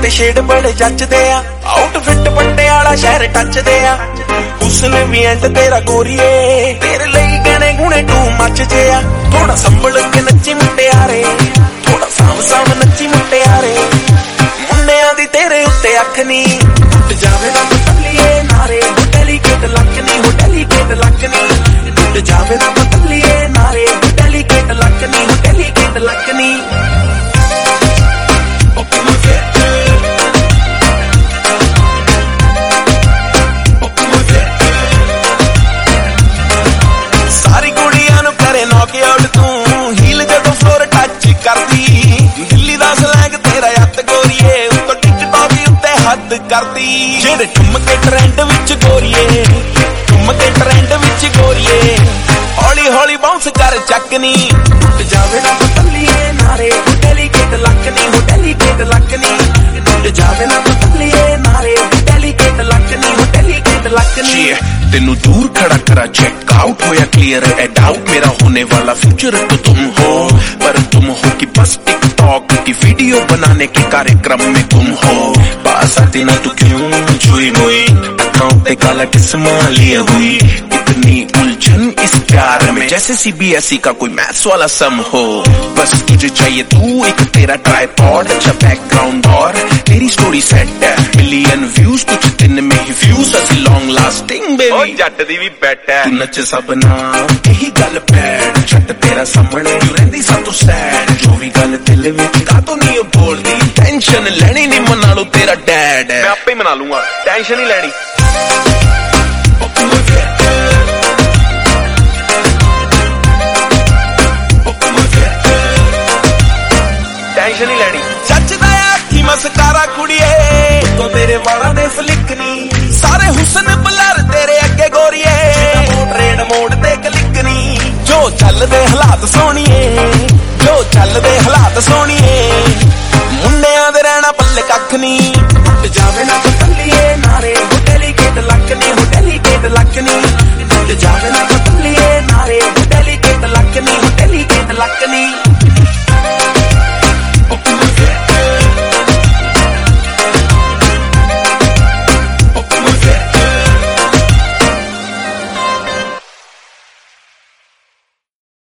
ते शेड बड़े जचदे आ, आउटफिट पटियाला शहर टचदे आ। हुस्न भी एंड तेरा गोरीए, तेरे लई गहने गुणे टू मच जे आ। थोड़ा संभल के नच्ची मुटियारे, थोड़ा साम साम नच्ची मुटियारे। मुंडियां दी तेरे उत्ते अख नी, टुट जावे ना तल्लीए नारे। हो डेलीकेट लक नी, हो डेलीकेट लक नी, टुट जावे ना तल्लीए नारे। हो डेलीकेट लक नी, हो डेलीकेट लक नी। सारी कुड़ियां नू करे नॉकआउट तू, हील जदों फ्लोर टच करदी। दिल्ली दा स्लैंग तेरा अत गोरीए, उत्तों टिकटॉक उत्ते हद करदी। जेड़े ठुमके ट्रेंड विच गोरीए, ठुमके ट्रेंड विच गोरीए, हौली हौली बाउंस कर चकनी। टुट जावे ना तल्लीए नारे, हो डेलीकेट लक नी, हो डेलीकेट लक नी, टुट जावे ना तल्लीए नारे। हो डेलीकेट लक नी, हो डेलीकेट लक नी। तेनू दूर खड़ा करा चेक आउट होया क्लियर है डाउट, मेरा होने वाला फ्यूचर तो तुम हो। पर तुम हो कि बस टिकटॉक की वीडियो बनाने के कार्यक्रम में तुम हो। पास आती ना तू क्यों छुई मुई, अकाउंट पे काला किस्मा लिए हुई। इतनी उलझन इस प्यार में, जैसे सीबीएसई का कोई मैथ्स वाला सम हो। बस तुझे चाहिए तू एक तेरा ट्राइपॉड, अच्छा बैकग्राउंड और तेरी स्टोरी सेट है। मिलियन व्यूज कुछ दिन में ही व्यूज, असि लॉन्ग लास्टिंग बेबी। जट दी भी बैठ है, तू नच सबना यही गल बैठ। छट तेरा सामने क्यों रहिंदी सब तो सैड, जो भी गल दिल विच कातों नहीं बोलदी। टेंशन लेनी नहीं, मना लो तेरा डैड है। मैं आपे ही मना लूंगा, टेंशन ही लेनी। टेंशन ही लेनी। जचदा अखी मस्कारा कुड़िए, तो तेरे वाला ने फलिकनी। सारे हुस्न बलर तेरे अगे गोरीए, रेड मोड ते कलिकनी। जो चल दे हालात सोनिए, जो चल दे हालात सोनिए। मुंडियां दे रहना पल्ले कख नी, टुट जावे ना तल्लीए नारे। हो डेलीकेट लक नी, हो डेलीकेट लक नी।